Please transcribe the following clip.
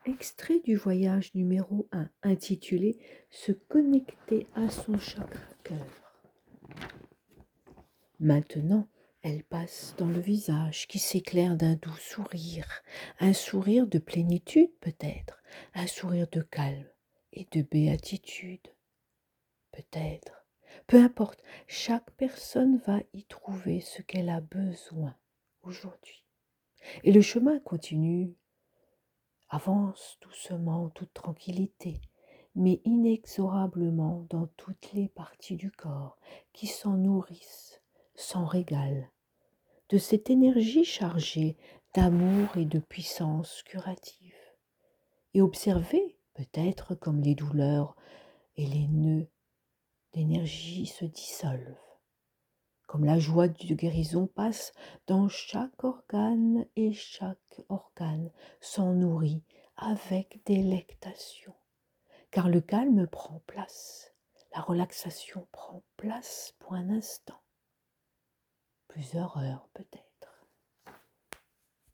Extrait du voyage numéro 1 intitulé Se connecter à son chakra-cœur. Maintenant, elle passe dans le visage qui s'éclaire d'un doux sourire, un sourire de plénitude peut-être, un sourire de calme et de béatitude peut-être. Peu importe, chaque personne va y trouver ce qu'elle a besoin aujourd'hui. Et le chemin continue, avance doucement en toute tranquillité, mais inexorablement dans toutes les parties du corps qui s'en nourrissent, s'en régalent, de cette énergie chargée d'amour et de puissance curative. Et observez peut-être comme les douleurs et les nœuds d'énergie se dissolvent, comme la joie de guérison passe dans chaque organe et chaque organe s'en nourrit avec délectation, car le calme prend place, la relaxation prend place pour un instant, plusieurs heures peut-être.